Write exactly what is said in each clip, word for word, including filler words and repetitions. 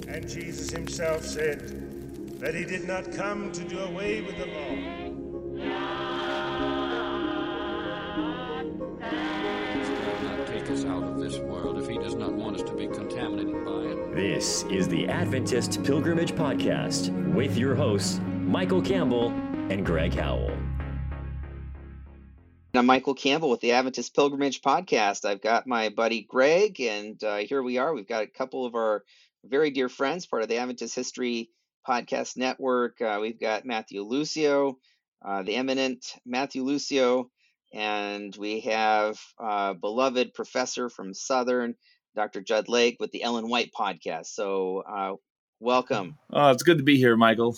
And Jesus himself said that he did not come to do away with the law. Not take us out of this world if he does not want us to be contaminated by it. This is the Adventist Pilgrimage Podcast with your hosts, Michael Campbell and Greg Howell. I'm Michael Campbell with the Adventist Pilgrimage Podcast. I've got my buddy Greg, and uh, here we are. We've got a couple of our very dear friends, part of the Adventist History Podcast Network. Uh, we've got Matthew Lucio, uh, the eminent Matthew Lucio, and we have uh, beloved professor from Southern, Doctor Judd Lake, with the Ellen White Podcast. So uh, welcome. Oh, it's good to be here, Michael.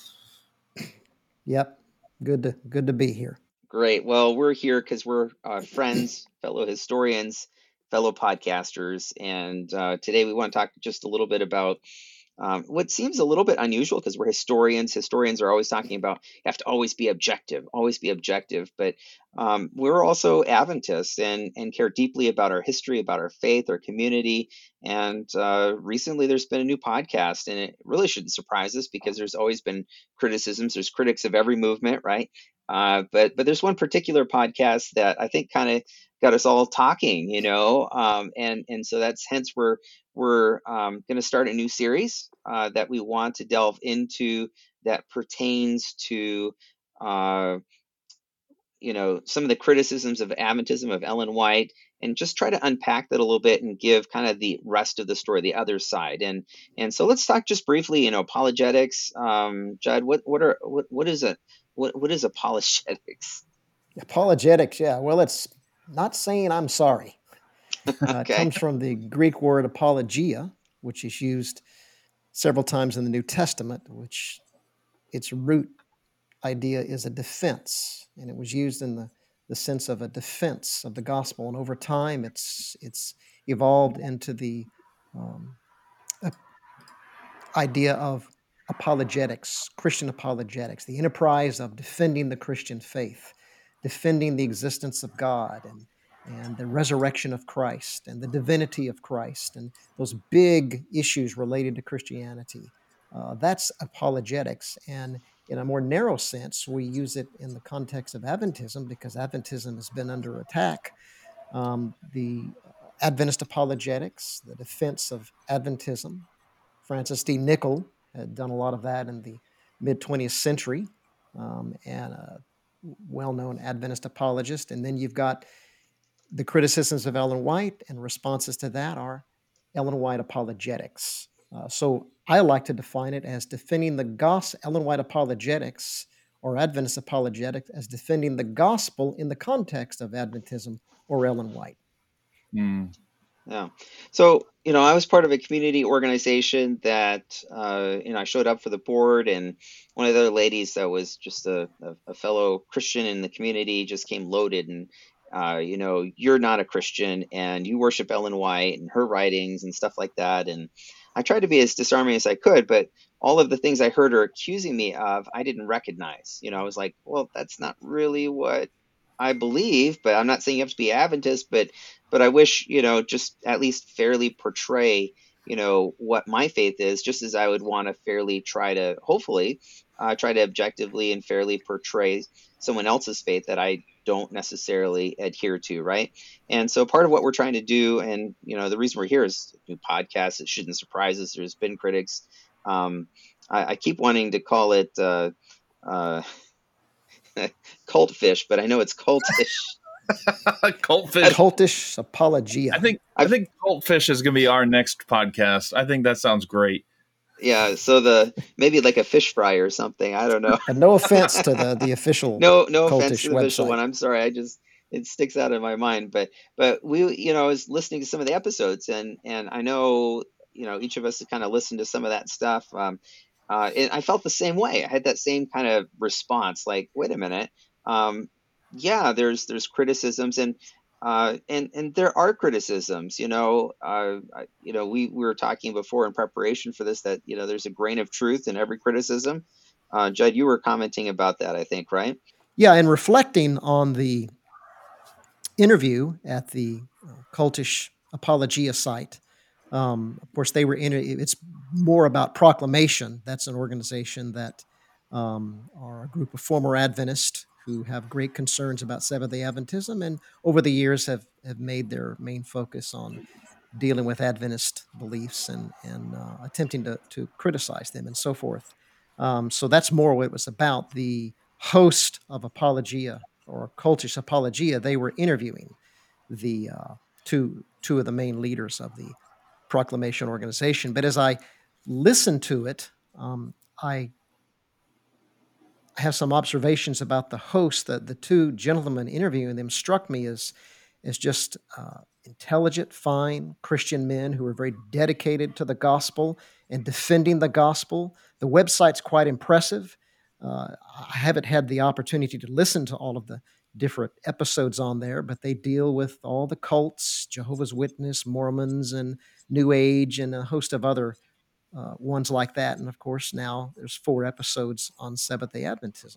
Yep, good to good to be here. Great. Well, we're here because we're uh, friends, fellow historians, fellow podcasters, and uh, today we want to talk just a little bit about um, what seems a little bit unusual because we're historians. Historians are always talking about you have to always be objective, always be objective, but um, we're also Adventists and and care deeply about our history, about our faith, our community. And uh, recently, there's been a new podcast, and it really shouldn't surprise us because there's always been criticisms. There's critics of every movement, right? Uh, but but there's one particular podcast that I think kind of got us all talking, you know, um, and and so that's hence we're we're um, going to start a new series uh, that we want to delve into that pertains to uh, you know some of the criticisms of Adventism of Ellen White, and just try to unpack that a little bit and give kind of the rest of the story, the other side. And and so let's talk just briefly, you know, apologetics. Um, Judd, what what are what what is it? What what is apologetics? Apologetics, yeah. Well, it's not saying I'm sorry. Uh, Okay. It comes from the Greek word apologia, which is used several times in the New Testament, which its root idea is a defense, and it was used in the, the sense of a defense of the gospel. And over time, it's it's evolved into the um, uh, idea of apologetics, Christian apologetics, the enterprise of defending the Christian faith, defending the existence of God and, and the resurrection of Christ and the divinity of Christ and those big issues related to Christianity. Uh, that's apologetics. And in a more narrow sense, we use it in the context of Adventism because Adventism has been under attack. Um, the Adventist apologetics, the defense of Adventism. Francis D. Nichol had done a lot of that in the mid-twentieth century, um, and a well-known Adventist apologist. And then you've got the criticisms of Ellen White, and responses to that are Ellen White apologetics. Uh, so I like to define it as defending the gospel, Ellen White apologetics, or Adventist apologetics, as defending the gospel in the context of Adventism or Ellen White. Mm. Yeah. So, you know, I was part of a community organization that, uh, you know, I showed up for the board, and one of the other ladies that was just a, a, a fellow Christian in the community just came loaded and, uh, you know, you're not a Christian and you worship Ellen White and her writings and stuff like that. And I tried to be as disarming as I could, but all of the things I heard her accusing me of, I didn't recognize. You know, I was like, well, that's not really what I believe, but I'm not saying you have to be Adventist, but but I wish, you know, just at least fairly portray, you know, what my faith is, just as I would want to fairly try to, hopefully, uh, try to objectively and fairly portray someone else's faith that I don't necessarily adhere to, right? And so part of what we're trying to do, and, you know, the reason we're here is a new podcast. It shouldn't surprise us. There's been critics. Um, I, I keep wanting to call it uh, uh, cult fish, but I know it's cultish. Cultfish. Cultish apologia. I think I think Cultfish is going to be our next podcast. I think that sounds great. Yeah, so the maybe like a fish fry or something. I don't know. And no offense to the, the official No, no cultish offense to the official website. one. I'm sorry. I just it sticks out in my mind. But but we, you know, I was listening to some of the episodes, and and I know, you know, each of us kind of listened to some of that stuff. Um, uh, and I felt the same way. I had that same kind of response. Like, wait a minute. Um, yeah, there's there's criticisms, and uh, and and there are criticisms. You know, uh, I- you know, we, we were talking before in preparation for this that, you know, there's a grain of truth in every criticism. Uh, Judd, you were commenting about that, I think, right? Yeah, and reflecting on the interview at the uh, Cultish Apologia site Um, of course, they were in it. It's more about Proclamation. That's an organization that um, are a group of former Adventists who have great concerns about Seventh-day Adventism, and over the years have, have made their main focus on dealing with Adventist beliefs and, and uh, attempting to, to criticize them and so forth. Um, so that's more what it was about. The host of Apologia or Cultish Apologia, they were interviewing the uh, two two of the main leaders of the Proclamation organization. But as I listened to it, um, I have some observations about the host. That the two gentlemen interviewing them struck me as as just uh, intelligent, fine Christian men who are very dedicated to the gospel and defending the gospel. The website's quite impressive. Uh, I haven't had the opportunity to listen to all of the different episodes on there, but they deal with all the cults, Jehovah's Witness, Mormons, and New Age, and a host of other uh, ones like that. And of course, now there's four episodes on Seventh-day Adventism.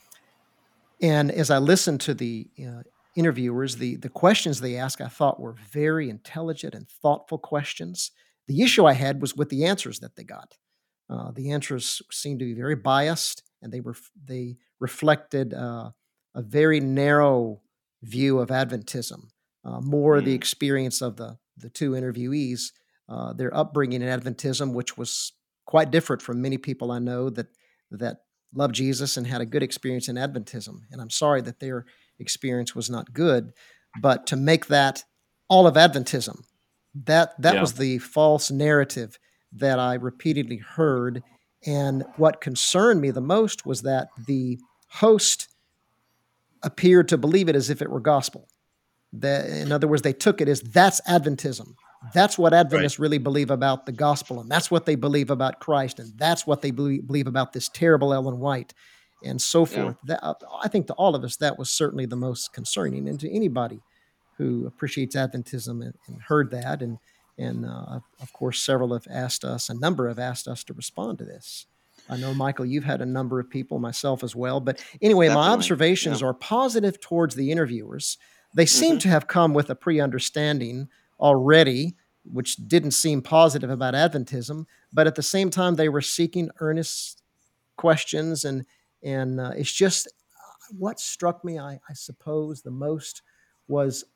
And as I listened to the uh, interviewers, the, the questions they asked, I thought were very intelligent and thoughtful questions. The issue I had was with the answers that they got. Uh, the answers seemed to be very biased, and they were they reflected uh, a very narrow view of Adventism, uh, more mm. the experience of the the two interviewees, uh, their upbringing in Adventism, which was quite different from many people I know that that love Jesus and had a good experience in Adventism. And I'm sorry that their experience was not good, but to make that all of Adventism, that that yeah. was the false narrative that I repeatedly heard. And what concerned me the most was that the host appeared to believe it as if it were gospel. That, in other words, they took it as that's Adventism. That's what Adventists right. really believe about the gospel, and that's what they believe about Christ, and that's what they believe, believe about this terrible Ellen White, and so forth. Yeah. That, I think to all of us, that was certainly the most concerning, and to anybody who appreciates Adventism and, and heard that. And, and uh, of course, several have asked us, a number have asked us to respond to this. I know, Michael, you've had a number of people, myself as well. But anyway, Definitely. my observations yeah. are positive towards the interviewers. They seem mm-hmm. to have come with a pre-understanding already, which didn't seem positive about Adventism, but at the same time, they were seeking earnest questions. And and uh, it's just what struck me, I, I suppose, the most was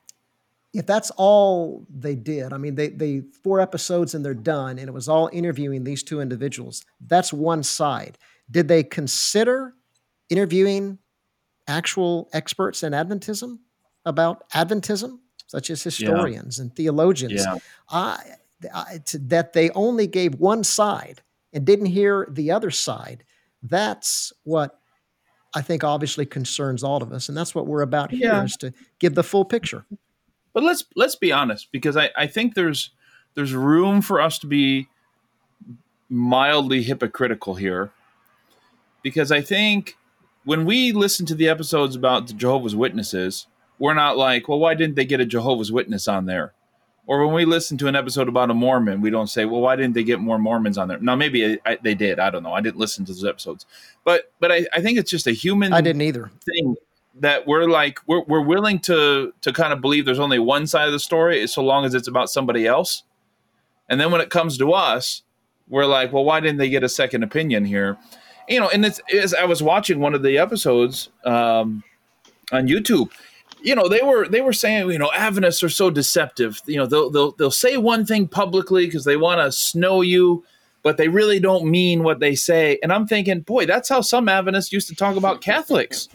if that's all they did, I mean, they, they four episodes and they're done, and it was all interviewing these two individuals. That's one side. Did they consider interviewing actual experts in Adventism about Adventism, such as historians yeah. and theologians? Yeah. I, I, to, that they only gave one side and didn't hear the other side. That's what I think obviously concerns all of us, and that's what we're about here yeah. is to give the full picture. But let's let's be honest, because I, I think there's there's room for us to be mildly hypocritical here, because I think when we listen to the episodes about the Jehovah's Witnesses, we're not like, well, why didn't they get a Jehovah's Witness on there? Or when we listen to an episode about a Mormon, we don't say, well, why didn't they get more Mormons on there? Now, maybe I, they did. I don't know. I didn't listen to those episodes. But but I, I think it's just a human I didn't either. thing that we're like, we're we're willing to to kind of believe there's only one side of the story so long as it's about somebody else. And then when it comes to us, we're like, well, why didn't they get a second opinion here? You know, and it's, as I was watching one of the episodes um, on YouTube, you know, they were they were saying, you know, Adventists are so deceptive. You know, they'll they'll they'll say one thing publicly because they want to snow you, but they really don't mean what they say. And I'm thinking, boy, that's how some Adventists used to talk about Catholics.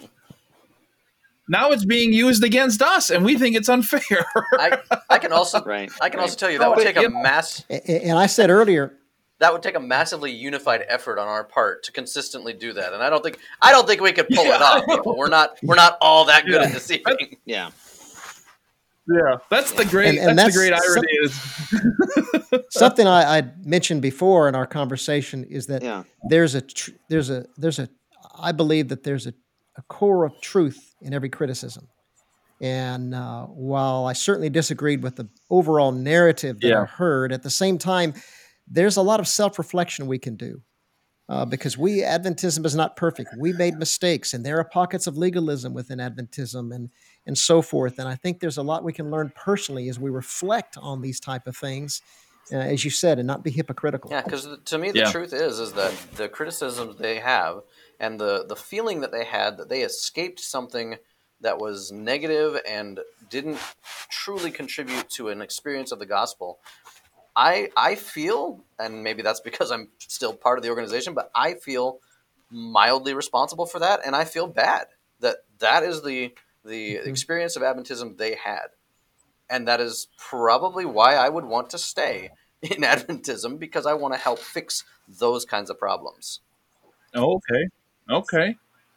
Now it's being used against us, and we think it's unfair. I, I can also right. I can right. also tell you that would take a mass. And I said earlier, that would take a massively unified effort on our part to consistently do that, and I don't think I don't think we could pull yeah, it off. People. We're not we're not all that good yeah. at deceiving. Yeah, yeah, that's the great and, and that's, that's the great irony. Is something I, I mentioned before in our conversation is that yeah. there's a tr- there's a there's a I believe that there's a, a core of truth in every criticism. And uh, while I certainly disagreed with the overall narrative that yeah. I heard, at the same time, there's a lot of self-reflection we can do uh, because we, Adventism is not perfect. We made mistakes, and there are pockets of legalism within Adventism and, and so forth. And I think there's a lot we can learn personally as we reflect on these type of things uh, as you said, and not be hypocritical. Yeah, because to me, the Yeah. truth is, is that the criticisms they have and the, the feeling that they had that they escaped something that was negative and didn't truly contribute to an experience of the gospel, I I feel, and maybe that's because I'm still part of the organization, but I feel mildly responsible for that, and I feel bad that that is the the Mm-hmm. experience of Adventism they had. And that is probably why I would want to stay in Adventism, because I want to help fix those kinds of problems. Oh, okay. Okay.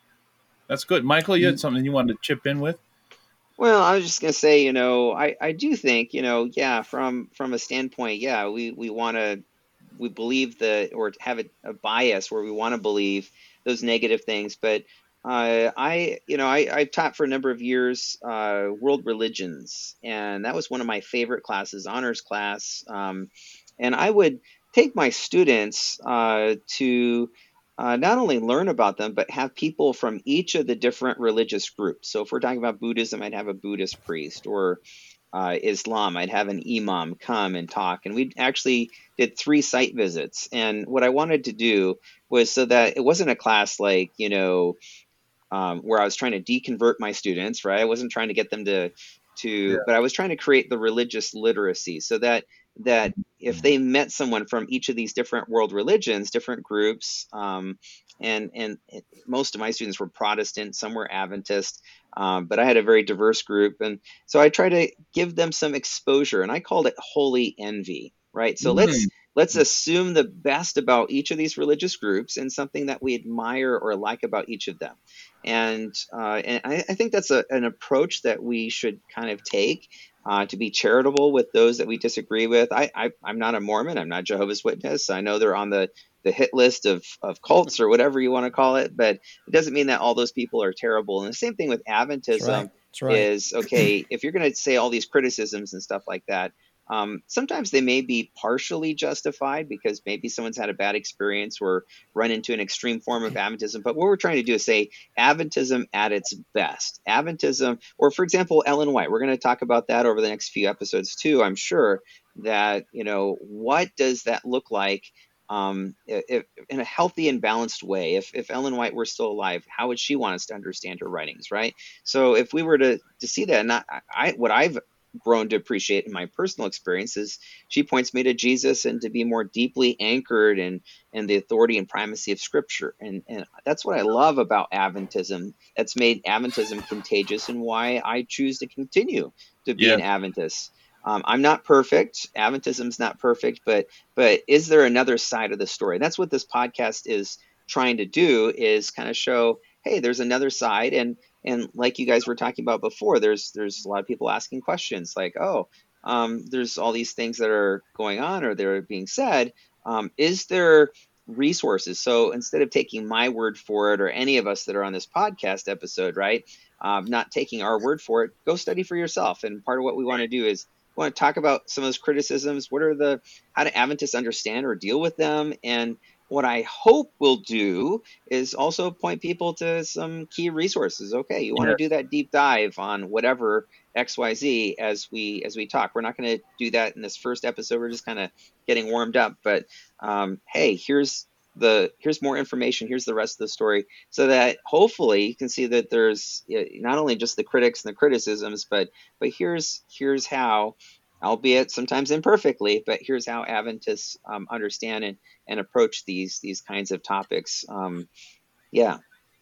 That's good. Michael, you had something you wanted to chip in with? Well, I was just gonna say, you know, I, I do think, you know, yeah, from from a standpoint, yeah, we we want to we believe the or have a, a bias where we want to believe those negative things, but uh, I, you know, I I've taught for a number of years uh, world religions, and that was one of my favorite classes, honors class, um, and I would take my students uh, to uh, not only learn about them, but have people from each of the different religious groups. So if we're talking about Buddhism, I'd have a Buddhist priest, or uh, Islam, I'd have an imam come and talk. And we actually did three site visits. And what I wanted to do was so that it wasn't a class like, you know, um, where I was trying to deconvert my students, right? I wasn't trying to get them to, to, Yeah. but I was trying to create the religious literacy so that that if they met someone from each of these different world religions, different groups, um, and and it, most of my students were Protestant, some were Adventist, um, but I had a very diverse group, and so I try to give them some exposure, and I called it holy envy, right? So Mm. let's let's assume the best about each of these religious groups and something that we admire or like about each of them, and uh, and I, I think that's a, an approach that we should kind of take. Uh, to be charitable with those that we disagree with. I, I, I'm not a Mormon. I'm not Jehovah's Witness. I know they're on the, the hit list of, of cults or whatever you want to call it, but it doesn't mean that all those people are terrible. And the same thing with Adventism That's right. That's right. is, okay, if you're going to say all these criticisms and stuff like that, um, sometimes they may be partially justified because maybe someone's had a bad experience or run into an extreme form of Adventism. But what we're trying to do is say Adventism at its best. Adventism, or for example, Ellen White. We're going to talk about that over the next few episodes too, I'm sure, that, you know, what does that look like um, if, in a healthy and balanced way? If, if Ellen White were still alive, how would she want us to understand her writings, right? So if we were to, to see that, and I, I what I've grown to appreciate in my personal experiences, she points me to Jesus and to be more deeply anchored in, in the authority and primacy of Scripture. And, and that's what I love about Adventism. That's made Adventism contagious and why I choose to continue to be Yeah. an Adventist. Um, I'm not perfect. Adventism's not perfect, but but is there another side of the story? That's what this podcast is trying to do, is kind of show, hey, there's another side. And And like you guys were talking about before, there's there's a lot of people asking questions like, oh, um, there's all these things that are going on or they're being said. Um, is there resources? So instead of taking my word for it, or any of us that are on this podcast episode, right, um, not taking our word for it, go study for yourself. And part of what we want to do is we want to talk about some of those criticisms. What are the, how do Adventists understand or deal with them? And what I hope we'll do is also point people to some key resources. Okay, you want Yeah. to do that deep dive on whatever X Y Z as we as we talk. We're not going to do that in this first episode. We're just kind of getting warmed up. But um, hey, here's the here's more information. Here's the rest of the story, so that hopefully you can see that there's uh, not only just the critics and the criticisms, but but here's here's how, albeit sometimes imperfectly, but here's how Adventists um, understand and, and approach these these kinds of topics. Um, yeah.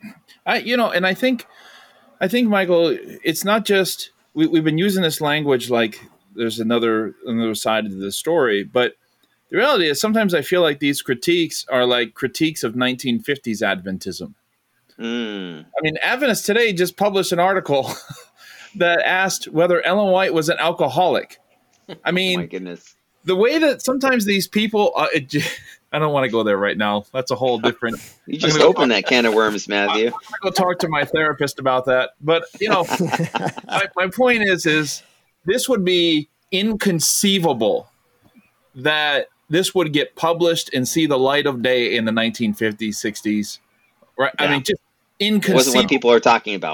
I, you know, and I think, I think, Michael, it's not just we, we've been using this language like there's another another side to the story, but the reality is sometimes I feel like these critiques are like critiques of nineteen fifties Adventism. Mm. I mean, Adventist Today just published an article that asked whether Ellen White was an alcoholic. I Oh my mean, goodness. the way that sometimes these people, uh, it, j- I don't want to go there right now. That's a whole different. You just gonna go- opened that can of worms, Matthew. I'm going to talk to my therapist about that. But, you know, my, my point is, is this would be inconceivable that this would get published and see the light of day in the nineteen fifties, sixties. Right? I Yeah. mean, just It wasn't inconceivable. what people are talking about.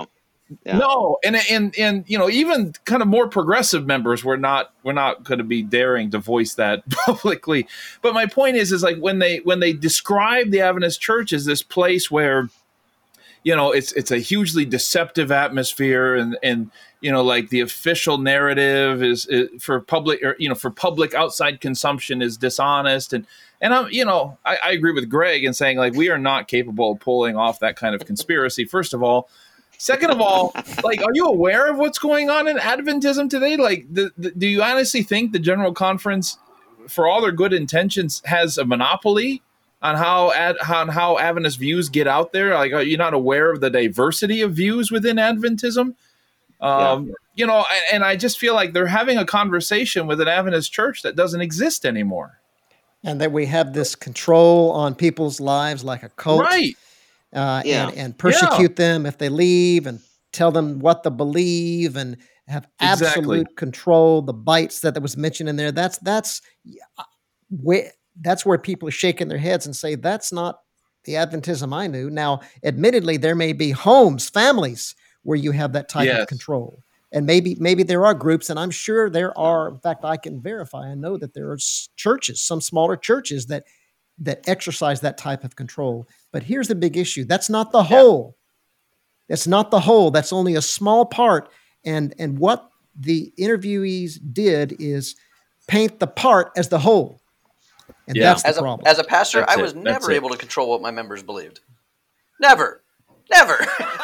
Yeah. No, and and and you know, even kind of more progressive members were not we're not going to be daring to voice that publicly. But my point is, is like when they when they describe the Adventist Church as this place where, you know, it's it's a hugely deceptive atmosphere, and and you know, like the official narrative is, is for public, or you know, for public outside consumption is dishonest, and and I'm you know, I, I agree with Greg in saying like we are not capable of pulling off that kind of conspiracy. First of all. Second of all, like, are you aware of what's going on in Adventism today? Like, the, the, do you honestly think the General Conference, for all their good intentions, has a monopoly on how ad, on how Adventist views get out there? Like, are you not aware of the diversity of views within Adventism? Um, yeah. You know, and I just feel like they're having a conversation with an Adventist church that doesn't exist anymore. And that we have this control on people's lives like a cult. Right. Uh, yeah. and, and persecute yeah. them if they leave, and tell them what to believe, and have absolute exactly. control. The bites that, that was mentioned in there, that's that's where that's where people are shaking their heads and say, that's not the Adventism I knew. Now, admittedly, there may be homes, families where you have that type yes. of control. And maybe maybe there are groups, and I'm sure there are. In fact, I can verify. I know that there are churches, some smaller churches that that exercise that type of control. But here's the big issue. That's not the whole. Yeah. That's not the whole. That's only a small part. And, and what the interviewees did is paint the part as the whole. And yeah. that's the as problem. A, as a pastor, that's I was it. never that's able it. to control what my members believed. Never. Never.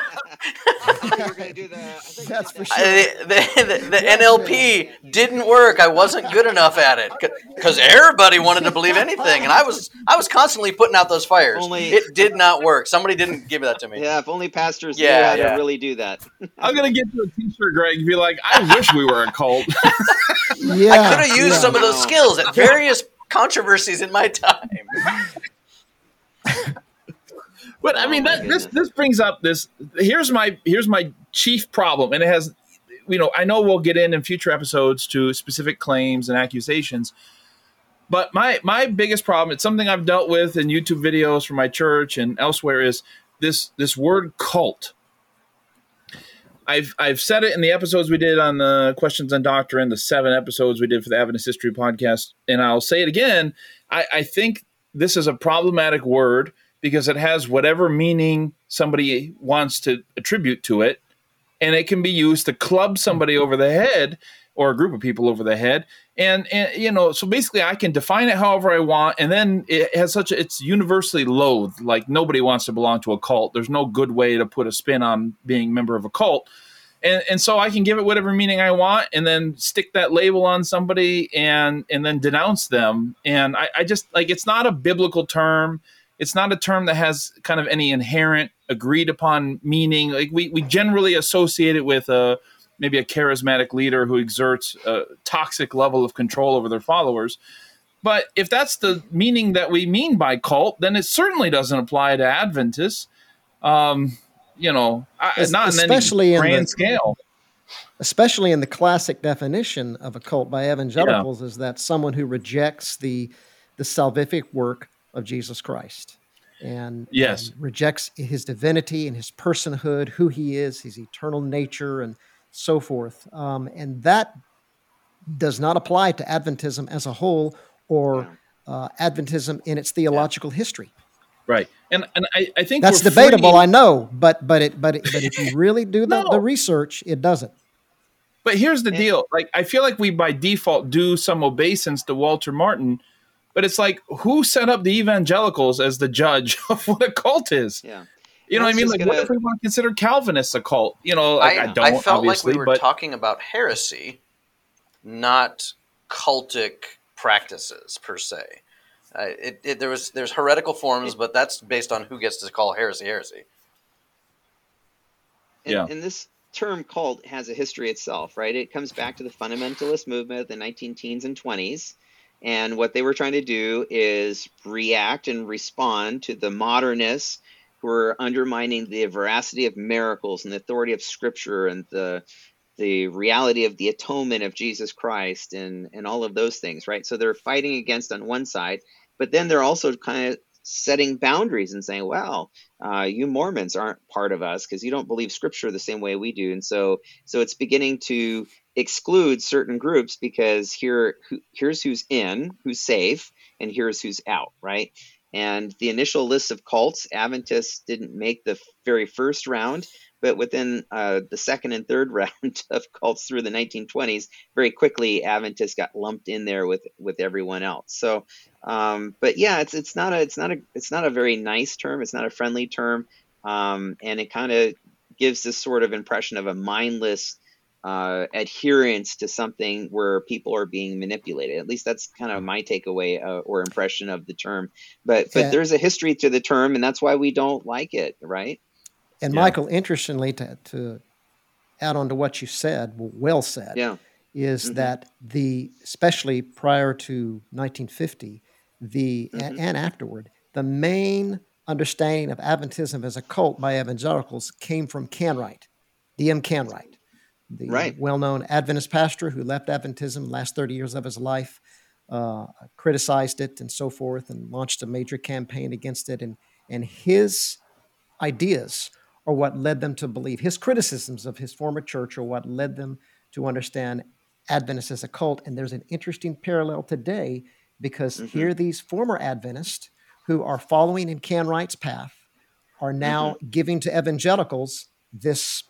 That's for sure. I, the the, the N L P didn't work. I wasn't good enough at it because everybody wanted to believe anything, and I was I was constantly putting out those fires. Only, it did not work. Somebody didn't give that to me. Yeah, if only pastors yeah, knew how yeah. to really do that. I'm gonna get you a T-shirt, Greg, and be like, I wish we were a cult. yeah, I could have used yeah. some of those skills at various controversies in my time. But I mean, that, this this brings up this. Here's my here's my chief problem, and it has, you know, I know we'll get in in future episodes to specific claims and accusations. But my my biggest problem, it's something I've dealt with in YouTube videos from my church and elsewhere, is this this word cult. I've I've said it in the episodes we did on the Questions on Doctrine, the seven episodes we did for the Adventist History podcast, and I'll say it again. I, I think this is a problematic word, because it has whatever meaning somebody wants to attribute to it, and it can be used to club somebody over the head or a group of people over the head. And, and you know, so basically I can define it however I want, and then it has such a, it's universally loathed. Like, nobody wants to belong to a cult. There's no good way to put a spin on being a member of a cult. And and so I can give it whatever meaning I want, and then stick that label on somebody and and then denounce them. And I, I just, like, it's not a biblical term. It's not a term that has kind of any inherent agreed upon meaning. Like, we, we generally associate it with a, maybe a charismatic leader who exerts a toxic level of control over their followers. But if that's the meaning that we mean by cult, then it certainly doesn't apply to Adventists. Um, you know, I, not especially in any grand in the, scale. Especially in the classic definition of a cult by evangelicals, yeah. is that someone who rejects the the salvific work of Jesus Christ, and, yes. and rejects his divinity and his personhood, who he is, his eternal nature, and so forth. Um, and that does not apply to Adventism as a whole, or uh, Adventism in its theological yeah. history. Right, and and I, I think that's we're debatable. free. I know, but but it but it, but if you really do the, no. the research, it doesn't. But here's the deal: like, I feel like we by default do some obeisance to Walter Martin. But it's like, who set up the evangelicals as the judge of what a cult is? Yeah. You know what I mean? Like, gonna... what if we want to consider Calvinists a cult? You know, like, I, I don't, I felt obviously, like we were but... talking about heresy, not cultic practices, per se. Uh, it, it, there was There's heretical forms, but that's based on who gets to call heresy heresy. And, yeah. and this term cult has a history itself, right? It comes back to the fundamentalist movement of the nineteen teens and twenties. And what they were trying to do is react and respond to the modernists who were undermining the veracity of miracles and the authority of Scripture and the the reality of the atonement of Jesus Christ and, and all of those things, right? So they're fighting against on one side, but then they're also kind of setting boundaries and saying, well, uh, you Mormons aren't part of us because you don't believe scripture the same way we do. And so so it's beginning to exclude certain groups because here who, here's who's in, who's safe, and here's who's out, right? And the initial list of cults, Adventists didn't make the very first round, but within uh, the second and third round of cults through the nineteen twenties, very quickly Adventists got lumped in there with with everyone else. So, um, but yeah, it's it's not a it's not a it's not a very nice term. It's not a friendly term, um, and it kind of gives this sort of impression of a mindless uh, adherence to something where people are being manipulated. At least that's kind of my takeaway uh, or impression of the term. But but Yeah. there's a history to the term, and that's why we don't like it, right? And Yeah. Michael, interestingly, to, to add on to what you said, well said, Yeah. is Mhm. that the, especially prior to nineteen fifty, the a- Mhm. and afterward, the main understanding of Adventism as a cult by evangelicals came from Canright, D M Canright, the Right. well-known Adventist pastor who left Adventism last thirty years of his life, uh, criticized it and so forth, and launched a major campaign against it. And and his ideas are what led them to believe. His criticisms of his former church are what led them to understand Adventists as a cult. And there's an interesting parallel today because Mhm. here these former Adventists who are following in Canright's path are now giving to evangelicals this,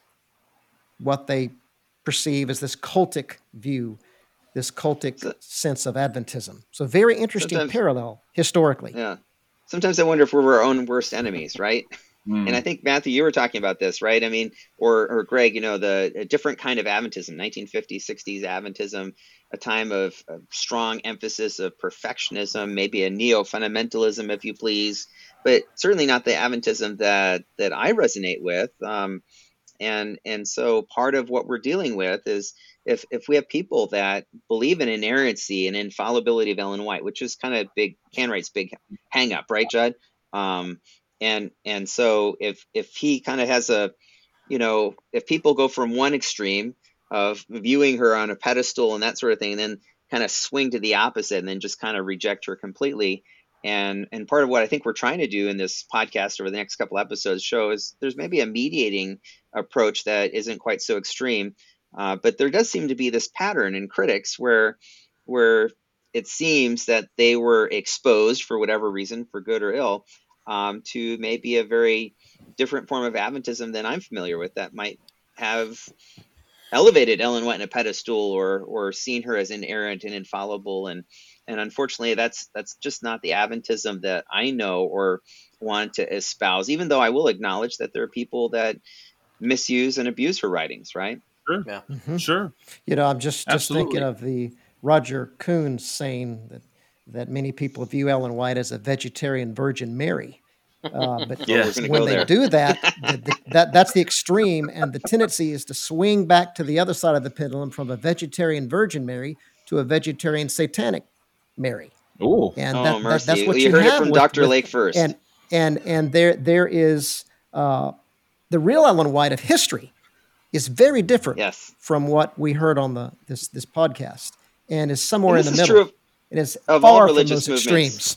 what they perceive as this cultic view, this cultic So- sense of Adventism. So very interesting Sometimes- parallel historically. Yeah. Sometimes I wonder if we're our own worst enemies, right? Mm. And I think, Matthew, you were talking about this, right? I mean, or or Greg, you know, the a different kind of Adventism, nineteen fifties, sixties Adventism, a time of, of strong emphasis of perfectionism, maybe a neo-fundamentalism, if you please, but certainly not the Adventism that that I resonate with. Um, and and so part of what we're dealing with is if if we have people that believe in inerrancy and infallibility of Ellen White, which is kind of big Canright's big hang up, right, Judd? Um, and and so if if he kind of has a, you know, if people go from one extreme of viewing her on a pedestal and that sort of thing, and then kind of swing to the opposite and then just kind of reject her completely. And and part of what I think we're trying to do in this podcast over the next couple episodes show is there's maybe a mediating approach that isn't quite so extreme, uh, but there does seem to be this pattern in critics where where it seems that they were exposed for whatever reason, for good or ill, um, to maybe a very different form of Adventism than I'm familiar with that might have elevated Ellen White in a pedestal or or seen her as inerrant and infallible, and and unfortunately that's that's just not the Adventism that I know or want to espouse, even though I will acknowledge that there are people that misuse and abuse her writings, right? Sure. Yeah. Mhm. Sure. You know, I'm just, just thinking Absolutely. of the Roger Kuhn saying that that many people view Ellen White as a vegetarian Virgin Mary. Uh, but Yeah. We're gonna when go they there. do that, the, the, that that's the extreme, and the tendency is to swing back to the other side of the pendulum from a vegetarian Virgin Mary to a vegetarian Satanic Mary, Ooh. and Oh, that, that mercy. that's what You you, heard it have from with- Doctor with- Lake first. And and and there there is uh, the real Ellen White of history is very different Yes. from what we heard on the this this podcast, and is somewhere And in this the is middle. true of It is of all far from religious those movements. extremes.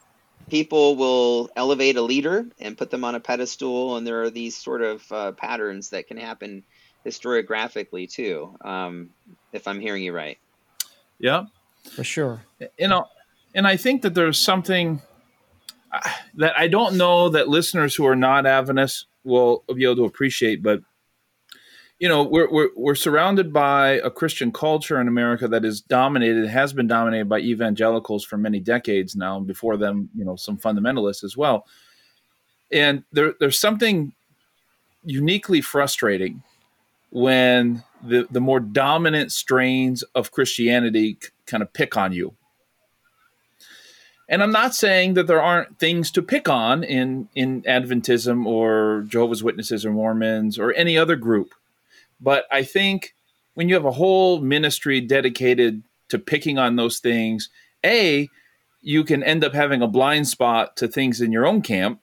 People will elevate a leader and put them on a pedestal, and there are these sort of uh, patterns that can happen historiographically too, um, if I'm hearing you right. Yeah. For sure. You know, and I think that there's something uh, that I don't know that listeners who are not Adventists will be able to appreciate, but you know, we're we're we're surrounded by a Christian culture in America that is dominated, has been dominated by evangelicals for many decades now, and before them, you know, some fundamentalists as well. And there there's something uniquely frustrating when the the more dominant strains of Christianity c- kind of pick on you. And I'm not saying that there aren't things to pick on in, in Adventism or Jehovah's Witnesses or Mormons or any other group. But I think when you have a whole ministry dedicated to picking on those things, A, you can end up having a blind spot to things in your own camp.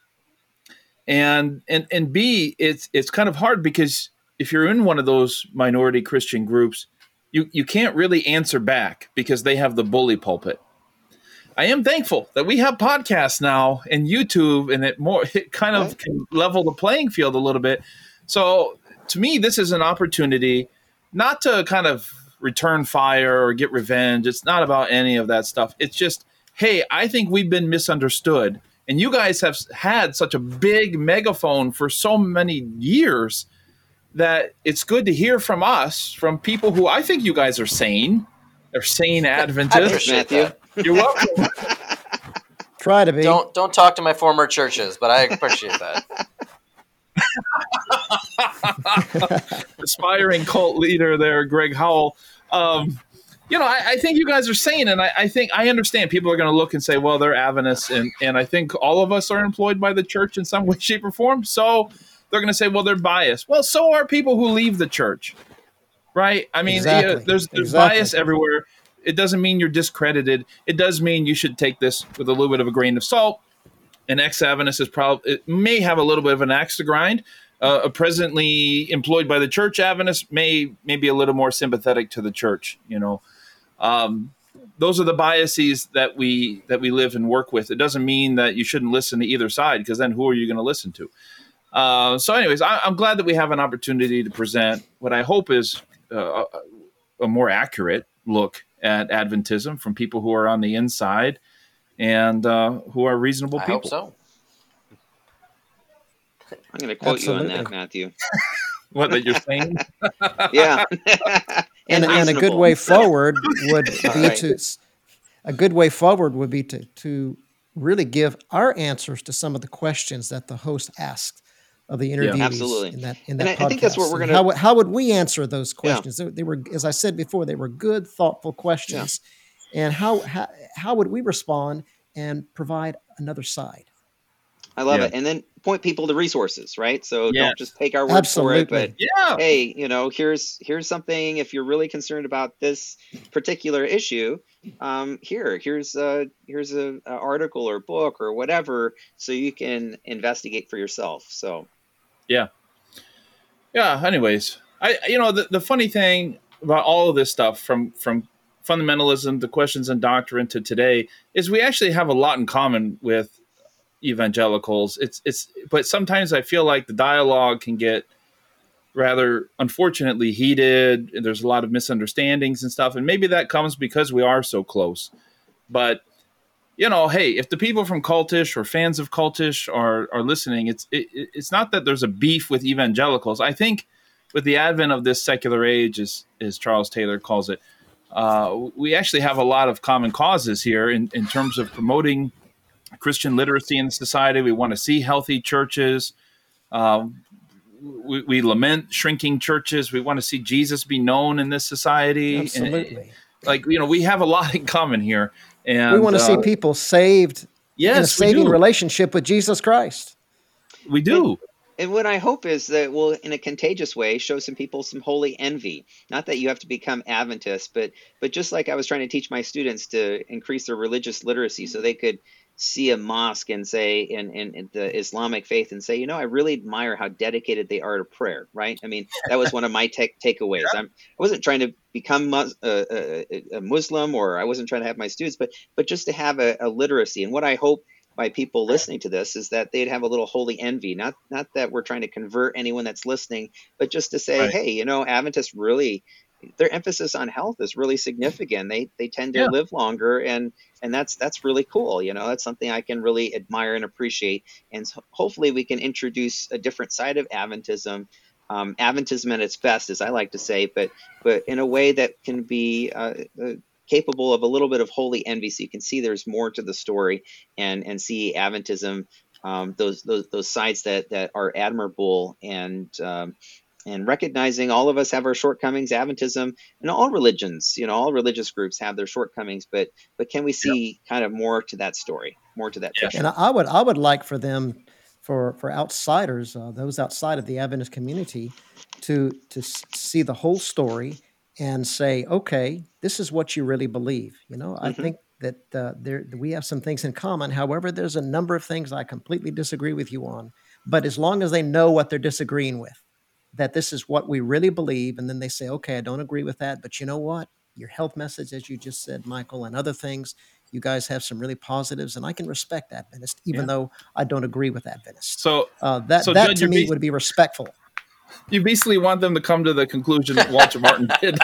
And and and B, it's it's kind of hard because if you're in one of those minority Christian groups, you, you can't really answer back because they have the bully pulpit. I am thankful that we have podcasts now and YouTube, and it more it kind of Right. can level the playing field a little bit. So to me, this is an opportunity not to kind of return fire or get revenge. It's not about any of that stuff. It's just, hey, I think we've been misunderstood, and you guys have had such a big megaphone for so many years that it's good to hear from us, from people who I think you guys are sane. They're sane I Adventists. appreciate Matthew. that. You're welcome. Try to be. Don't don't talk to my former churches, but I appreciate that. Aspiring cult leader there, Greg Howell. Um, you know, I, I think you guys are sane, and I, I think I understand people are going to look and say, well, they're Adventists, and, and I think all of us are employed by the church in some way, shape, or form. So they're going to say, well, they're biased. Well, so are people who leave the church, right? I mean, Exactly. yeah, there's, there's Exactly. bias everywhere. It doesn't mean you're discredited. It does mean you should take this with a little bit of a grain of salt. An ex-Adventist is probably, it may have a little bit of an axe to grind. Uh, a presently employed by the church Adventist may, may be a little more sympathetic to the church, you know. Um, those are the biases that we that we live and work with. It doesn't mean that you shouldn't listen to either side, because then who are you going to listen to? Uh, so anyways, I, I'm glad that we have an opportunity to present what I hope is uh, a, a more accurate look at Adventism from people who are on the inside and uh, who are reasonable I people. hope so. I'm going to quote you on that, Absolutely. Matthew. What, that you're saying? Yeah. and, and a good reasonable. way forward would be Right. to a good way forward would be to to really give our answers to some of the questions that the host asked of the interviewees Absolutely. in that in And that I- I podcast. think that's what we're And gonna- how, would- how would we answer those Yeah. questions? They, they were, as I said before, they were good, thoughtful questions. And how, how how would we respond and provide another side? I love Yeah. it. And then point people to resources, right? So Yes. don't just take our word for it, Absolutely. but Yeah. hey, you know, here's here's something. If you're really concerned about this particular issue, um, here here's a here's a, a article or book or whatever, so you can investigate for yourself. So Yeah. Yeah. Anyways, I you know the, the funny thing about all of this stuff, from from fundamentalism to questions and doctrine to today, is we actually have a lot in common with evangelicals. It's it's but sometimes I feel like the dialogue can get rather unfortunately heated, and there's a lot of misunderstandings and stuff, and maybe that comes because we are so close. But you know, hey, if the people from Cultish or fans of Cultish are are listening, it's it, it's not that there's a beef with evangelicals. I think with the advent of this secular age, as as Charles Taylor calls it, uh, we actually have a lot of common causes here in, in terms of promoting Christian literacy in society. We want to see healthy churches. Um, we, we lament shrinking churches. We want to see Jesus be known in this society. And, Absolutely. like, you know, we have a lot in common here. And we want to uh, see people saved in a yes, we saving do. relationship with Jesus Christ. We do. And what I hope is that we'll, in a contagious way, show some people some holy envy. Not that you have to become Adventist, but but just like I was trying to teach my students to increase their religious literacy, so they could see a mosque and say in, in, in the Islamic faith and say, you know, I really admire how dedicated they are to prayer. Right? I mean, that was one of my take takeaways. I'm, I wasn't trying to become mus- uh, a, a Muslim, or I wasn't trying to have my students, but but just to have a, a literacy. And what I hope by people listening to this is that they'd have a little holy envy. Not not that we're trying to convert anyone that's listening, but just to say, Right. hey, you know, Adventists really, their emphasis on health is really significant. They they tend to Yeah. live longer, and and that's that's really cool. You know, that's something I can really admire and appreciate. And so hopefully we can introduce a different side of Adventism, um, Adventism at its best, as I like to say, but but in a way that can be uh, uh, capable of a little bit of holy envy, so you can see there's more to the story, and and see Adventism, um, those those those sides that that are admirable, and um, and recognizing all of us have our shortcomings. Adventism and all religions, you know, all religious groups have their shortcomings, but but can we see kind of more to that story, more to that Yes. picture? And I would I would like for them, for for outsiders, uh, those outside of the Adventist community, to to s- see the whole story and say, okay, this is what you really believe. You know, I Mhm. think that uh, there we have some things in common. However, there's a number of things I completely disagree with you on. But as long as they know what they're disagreeing with, that this is what we really believe, and then they say, okay, I don't agree with that, but you know what? Your health message, as you just said, Michael, and other things, You guys have some really positives, and I can respect Adventist, even Yeah. though I don't agree with Adventist. So Uh, that so that Judd, to you're me bas- would be respectful. you basically want them to come to the conclusion that Walter Martin did.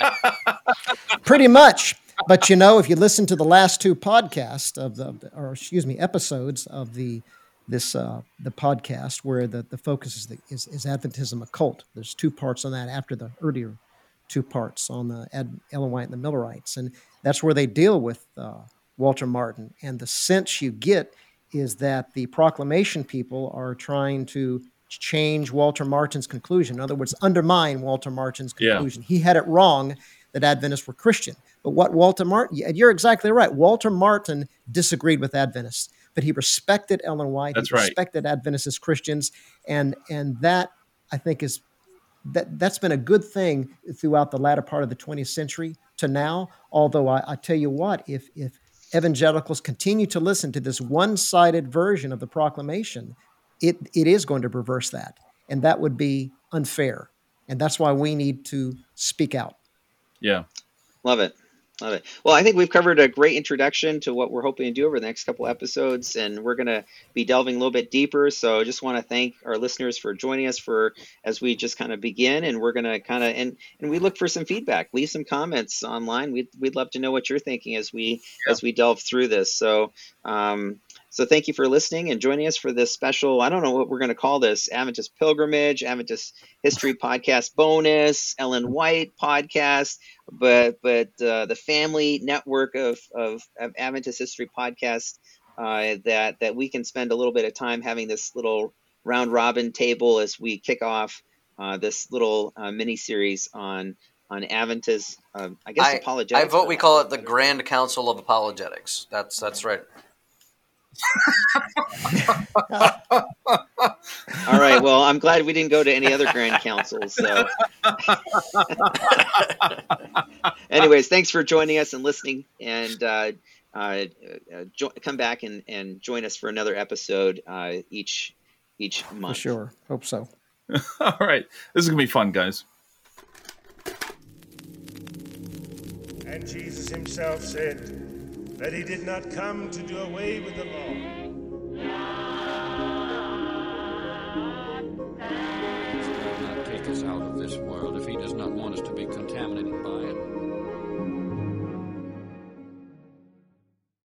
Pretty much. But you know, if you listen to the last two podcasts of the, or excuse me, episodes of the this uh, the podcast where the, the focus is, the, is is Adventism occult. There's two parts on that after the earlier two parts on the Ad, Ellen White and the Millerites, and that's where they deal with uh, Walter Martin. And the sense you get is that the proclamation people are trying to change Walter Martin's conclusion. In other words, undermine Walter Martin's Yeah. conclusion. He had it wrong that Adventists were Christian. But what Walter Martin, and you're exactly right, Walter Martin disagreed with Adventists, but he respected Ellen White. That's he right. respected Adventists as Christians. And, and that, I think, is that that's been a good thing throughout the latter part of the twentieth century to now. Although I, I tell you what, if if evangelicals continue to listen to this one-sided version of the proclamation, it it is going to reverse that, and that would be unfair. And that's why we need to speak out. Yeah. Love it. Love it. Well, I think we've covered a great introduction to what we're hoping to do over the next couple episodes, and we're going to be delving a little bit deeper. So I just want to thank our listeners for joining us for as we just kind of begin, and we're going to kind of and and we look for some feedback. Leave some comments online. We'd we'd love to know what you're thinking as we Yeah. as we delve through this. So um so thank you for listening and joining us for this special, I don't know what we're going to call this, Adventist Pilgrimage, Adventist History Podcast bonus, Ellen White podcast, but but uh, the family network of, of, of Adventist History Podcast uh, that, that we can spend a little bit of time having this little round robin table as we kick off uh, this little uh, mini series on on Adventist, uh, I guess, I, apologetics. I vote we call it the Grand Council of Apologetics. That's that's right. All right. Well, I'm glad we didn't go to any other grand councils. So, anyways, thanks for joining us and listening. And uh, uh, uh, jo- come back and, and join us for another episode uh, each each For month. sure. Hope so. All right. This is going to be fun, guys. And Jesus himself said that he did not come to do away with the law. He will not take us out of this world if he does not want us to be